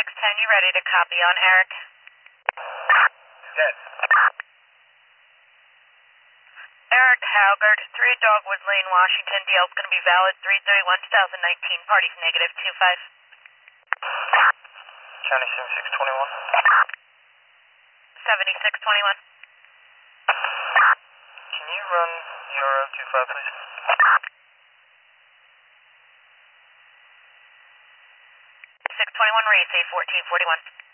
you ready to copy on Eric? Yes. Eric Haugard, 3 Dogwood Lane, Washington. DL's going to be valid 3/31/2019. Party's -25. County 7621. 7621. Can you run Euro 25, please? 621 race, A1441.